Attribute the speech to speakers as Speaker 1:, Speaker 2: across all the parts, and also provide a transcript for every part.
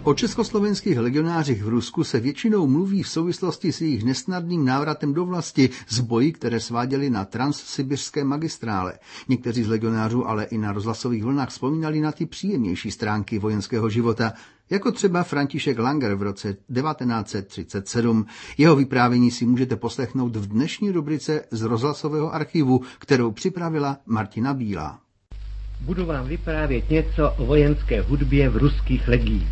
Speaker 1: O československých legionářích v Rusku se většinou mluví v souvislosti s jejich nesnadným návratem do vlasti z boji, které sváděli na transsibiřské magistrále. Někteří z legionářů ale i na rozhlasových vlnách vzpomínali na ty příjemnější stránky vojenského života, jako třeba František Langer v roce 1937. Jeho vyprávění si můžete poslechnout v dnešní rubrice z rozhlasového archivu, kterou připravila Martina Bílá.
Speaker 2: Budu vám vyprávět něco o vojenské hudbě v ruských legiích.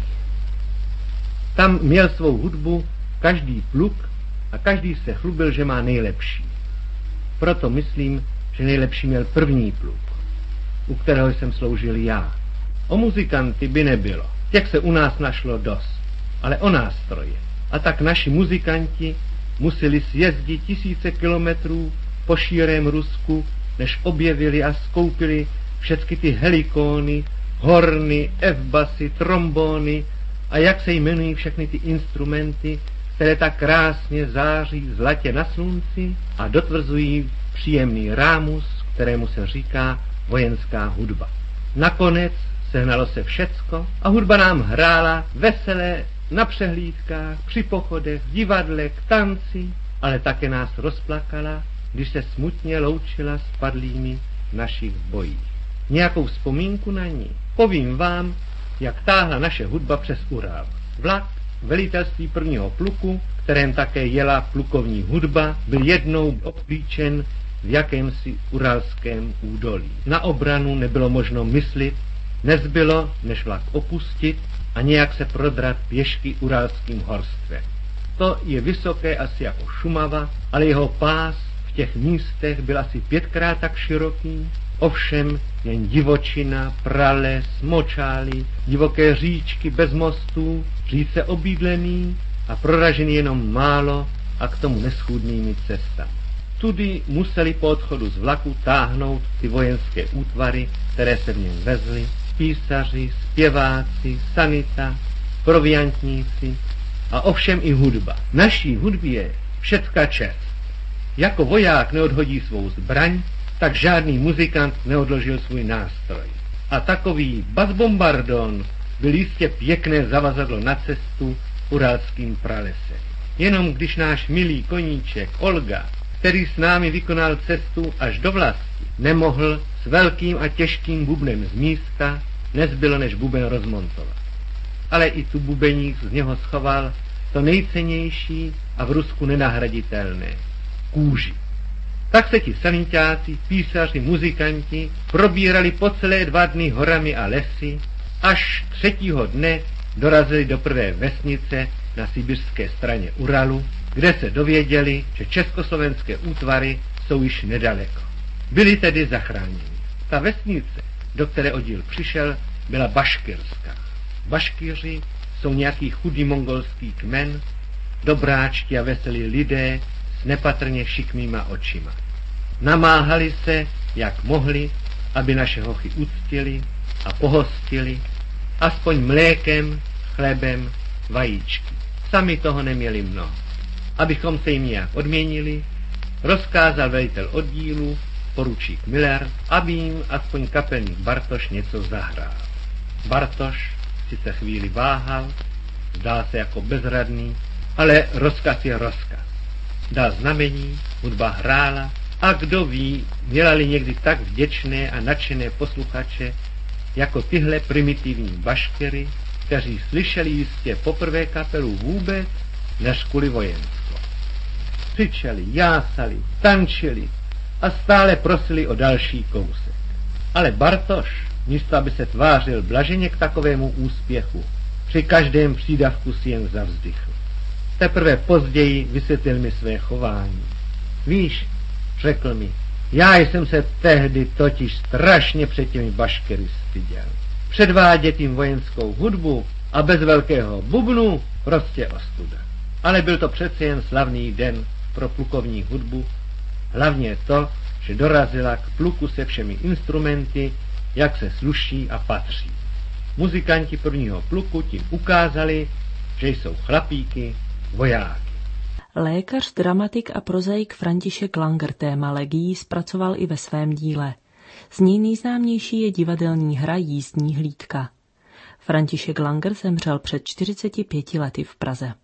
Speaker 2: Tam měl svou hudbu každý pluk a každý se chlubil, že má nejlepší. Proto myslím, že nejlepší měl první pluk, u kterého jsem sloužil já. O muzikanty by nebylo, těch se u nás našlo dost, ale o nástroje. A tak naši muzikanti museli sjezdit tisíce kilometrů po šírém Rusku, než objevili a skoupili všechny ty helikóny, horny, F-basy, trombóny a jak se jmenují všechny ty instrumenty, které tak krásně září zlatě na slunci a dotvrzují příjemný rámus, kterému se říká vojenská hudba. Nakonec sehnalo se všecko a hudba nám hrála veselé na přehlídkách, při pochodech, v divadle, k tanci, ale také nás rozplakala, když se smutně loučila s padlými v našich bojích. Nějakou vzpomínku na ní povím vám, jak táhla naše hudba přes Ural. Vlak velitelství prvního pluku, kterém také jela plukovní hudba, byl jednou obklíčen v jakémsi uralském údolí. Na obranu nebylo možno myslit, nezbylo, než vlak opustit a nějak se prodrat pěšky uralským horstvem. To je vysoké asi jako Šumava, ale jeho pás v těch místech byl asi 5krát tak široký, ovšem jen divočina, prales, močály, divoké říčky bez mostů, říce obydlený a proražený jenom málo a k tomu neschůdnými cestami. Tudy museli po odchodu z vlaku táhnout ty vojenské útvary, které se v něm vezly, písaři, zpěváci, sanita, proviantníci a ovšem i hudba. Naší hudbě je všecka čest. Jako voják neodhodí svou zbraň, tak žádný muzikant neodložil svůj nástroj. A takový basbombardon byl jistě pěkné zavazadlo na cestu uralským pralesem. Jenom když náš milý koníček Olga, který s námi vykonal cestu až do vlasti, nemohl s velkým a těžkým bubnem z místa, nezbylo než buben rozmontovat. Ale i tu bubeník z něho schoval to nejcennější a v Rusku nenahraditelné – kůži. Tak se ti sanitáci, písaři, muzikanti probírali po celé 2 dny horami a lesy, až 3. dne dorazili do prvé vesnice na sibiřské straně Uralu, kde se dověděli, že československé útvary jsou již nedaleko. Byli tedy zachráněni. Ta vesnice, do které oddíl přišel, byla baškirská. Baškíři jsou nějaký chudý mongolský kmen, dobráčtí a veselí lidé s nepatrně šikmýma očima. Namáhali se, jak mohli, aby naše hochy uctili a pohostili, aspoň mlékem, chlebem, vajíčky. Sami toho neměli mnoho. Abychom se jim nějak odměnili, rozkázal velitel oddílu, poručík Miller, aby jim aspoň kapelník Bartoš něco zahrál. Bartoš sice chvíli váhal, zdál se jako bezradný, ale rozkaz je rozkaz. Dal znamení, hudba hrála a kdo ví, měla-li někdy tak vděčné a nadšené posluchače, jako tyhle primitivní baškery, kteří slyšeli jistě poprvé kapelu vůbec, než kvůli vojenstvo. Křičeli, jásali, tančili a stále prosili o další kousek. Ale Bartoš, místo aby se tvářil blaženě k takovému úspěchu, při každém přídavku si jen zavzdychl. Teprve později vysvětlil mi své chování. Víš, řekl mi, já jsem se tehdy totiž strašně před těmi baškery styděl. Předvádět jim vojenskou hudbu a bez velkého bubnu prostě ostuda. Ale byl to přece jen slavný den pro plukovní hudbu, hlavně to, že dorazila k pluku se všemi instrumenty, jak se sluší a patří. Muzikanti prvního pluku tím ukázali, že jsou chlapíky, vojáky.
Speaker 3: Lékař, dramatik a prozaik František Langer téma legií zpracoval i ve svém díle. Z něj nejznámější je divadelní hra Jízdní hlídka. František Langer zemřel před 45 lety v Praze.